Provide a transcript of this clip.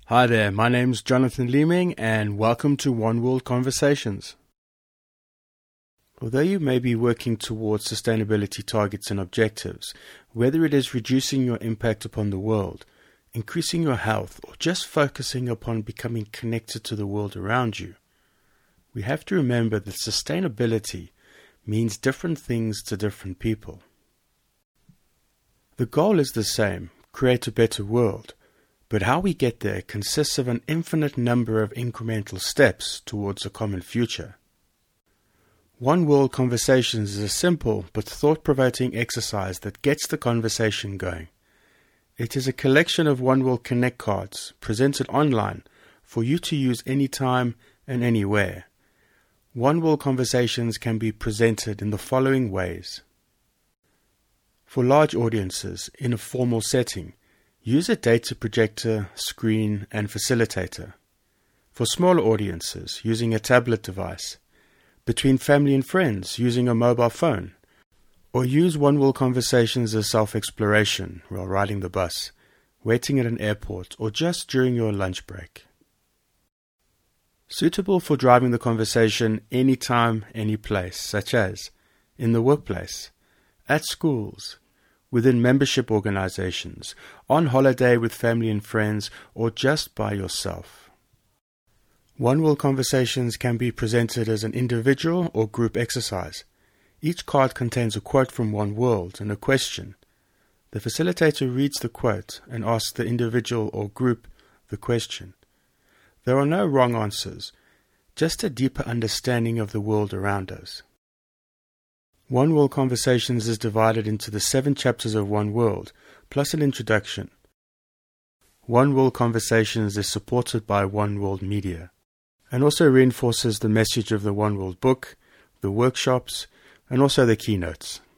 Hi there, my name's Jonathan Leeming and welcome to One World Conversations. Although you may be working towards sustainability targets and objectives, whether it is reducing your impact upon the world, increasing your health, or just focusing upon becoming connected to the world around you, we have to remember that sustainability means different things to different people. The goal is the same, create a better world. But how we get there consists of an infinite number of incremental steps towards a common future. One World Conversations is a simple but thought-provoking exercise that gets the conversation going. It is a collection of One World Connect cards presented online for you to use anytime and anywhere. One World Conversations can be presented in the following ways. For large audiences in a formal setting, use a data projector, screen, and facilitator. For smaller audiences, using a tablet device. Between family and friends, using a mobile phone. Or use One World Conversations as self-exploration while riding the bus, waiting at an airport, or just during your lunch break. Suitable for driving the conversation anytime, any place, such as in the workplace, at schools, within membership organizations, on holiday with family and friends, or just by yourself. One World Conversations can be presented as an individual or group exercise. Each card contains a quote from One World and a question. The facilitator reads the quote and asks the individual or group the question. There are no wrong answers, just a deeper understanding of the world around us. One World Conversations is divided into the 7 chapters of One World, plus an introduction. One World Conversations is supported by One World Media, and also reinforces the message of the One World book, the workshops, and also the keynotes.